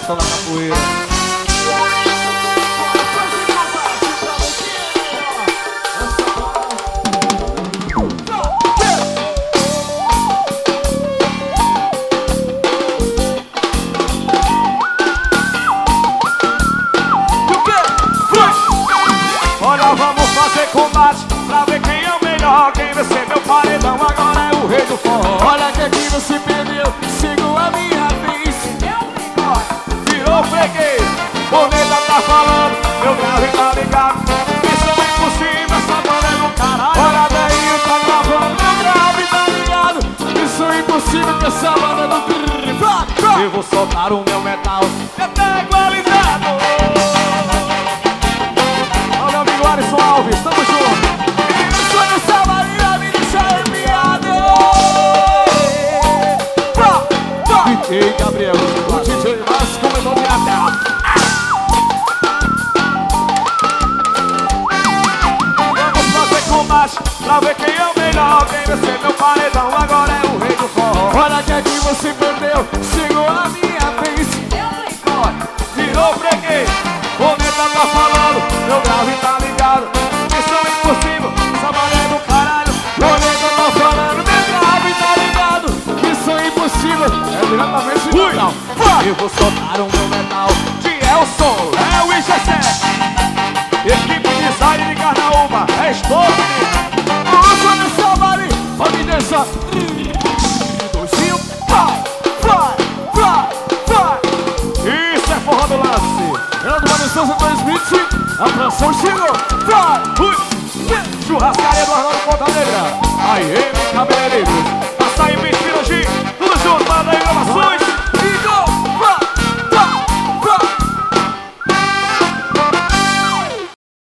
estão na capoeira. Olha, vamos fazer combate pra ver quem é o melhor. Quem vencer meu paredão agora é o rei do forró. Olha que aqui você perdeu, chegou a minha vez. Virou freguês, Boneta tá falando, meu grave tá ligado. Missão impossível, essa banda é do caralho. Olha daí, tá gravando, meu grave tá ligado. Isso é impossível que essa banda não tem. Eu vou soltar o meu metal, é até igualizado. Olha meu amigo Alisson Alves, tamo junto. Só nessa Maria me deixa arrepiado. DJ Gabriel, O DJ Márcio comentou de terra. vamos fazer combate pra ver quem é o melhor. Quem vencer meu paredão agora é o rei do forró. Olha que aqui você perdeu, chegou a minha vez. Virou freguês, Boneta tá falando, meu grave tá ligado. Missão impossível, essa maré do caralho. Boneta tá falando, meu grave tá ligado. Isso é impossível, é diretamente do metal. Eu vou soltar o meu metal, que é o som, é o IGC. Equipe de design de Carnaúba, é estouro, Só nessa Maria, pode dançar. 2, 5, vai. Isso é forró do lance. É do Mano Souza 2020, a pressão chegou. Churrascaria do Arnaldo Ponta Negra. Aí, cabeleireiro.